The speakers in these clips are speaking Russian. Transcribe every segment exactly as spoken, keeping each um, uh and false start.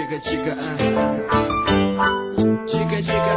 чика-чика, чика-чика,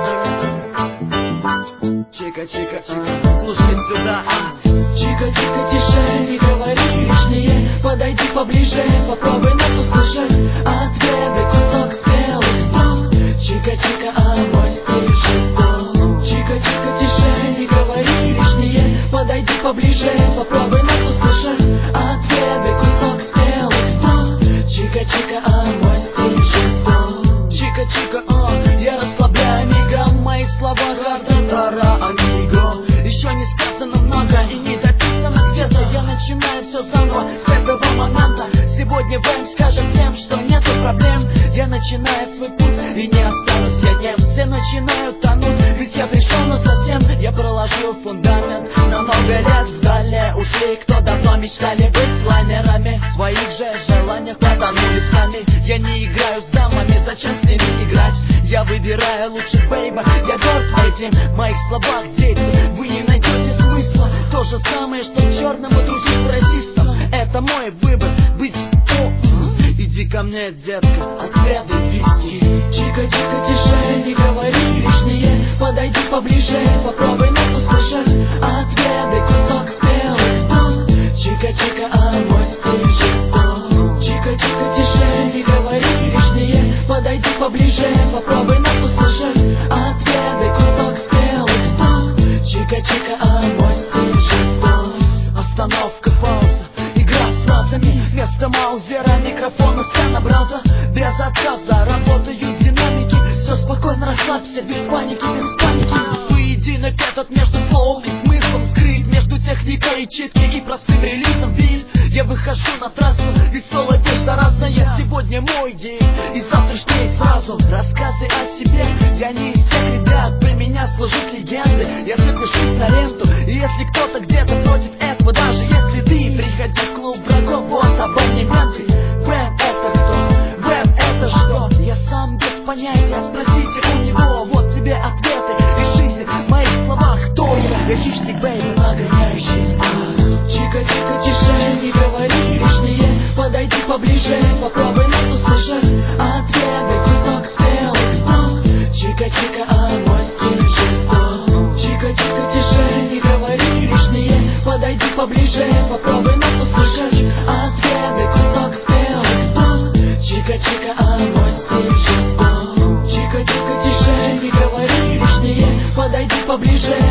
чика-чика, слушай сюда. Чика-чика, тише, не говори лишнее, подойди поближе, попробуй нас услышать, отведай кусок спелых строк. Чика-чика, а мой стиль жесток. Чика-чика, тише, не говори лишнее, подойди поближе, попробуй нас услышать, отведай кусок спелых строк. Чика-чика, а мой стиль жесток. Чика-чика, а, я расслабляю мигом, мои слова ра-та-та-ра, амиго. Еще не сказано много и не дописано где-то. Я начинаю все заново с этого момента. Сегодня вам скажем тем, что нету проблем. Я начинаю свой путь и не останусь я днем. Все начинают тонуть, ведь я пришел на совсем. Я проложил фундамент на много лет. Вдали ушли, кто давно мечтали быть слаймерами. В своих же желаниях потонули сами. Я не играю с дамами, зачем с ними играть? Я выбираю лучших, бейба, я горд этим. В моих словах, дети, вы не найдете смысла. То же самое, что черному дружить с расистом. Это мой выбор, быть о. Иди ко мне, детка, отведай виски. Чика-чика, тише, не говори лишнее, подойди поближе, попробуй нас услышать, отведай кусок спелых строк. Чика-чика, а мой стиль жесток. Чика-чика, тише, не говори лишнее, подойди поближе, попробуй нас услышать, отведай кусок спелых строк. Чика-чика, а мой стиль жесток. Остановка, пауза, игра с фразами. Вместо маузера, микрофона, сцена, браза. Без отказа работают динамики. Все спокойно, расслабься, без паники, без паники. Поединок этот между словом и смыслом, скрыт между техникой и читкой и простым релизом. Бит, я выхожу на трассу, ведь соло вещь разная. Сегодня мой день и завтрашний сразу. Рассказы о себе, я не из тех ребят, про меня служат легенды. Я запишусь на ленту, и если кто-то где-то против этого, даже если ты, приходи в клуб врагов, вот абонементы. Рэп это кто? Рэп это что? Я сам без понятия, спросите у него, вот тебе ответы. Решите в моих словах, кто я? Я хищник, бейби, нагоняющий страх. Чика-чика, тише, не говори лишнее, подойди поближе, попробуй нас услышать, отведай кусок спелых строк. Чика-чика, а мой стиль жесток. Чика-чика, тише, не говори лишнее, подойди поближе, попробуй нас услышать, отведай кусок спелых строк. Чика-чика, а мой стиль жесток. Чика-чика, тише, не говори лишнее, подойди поближе,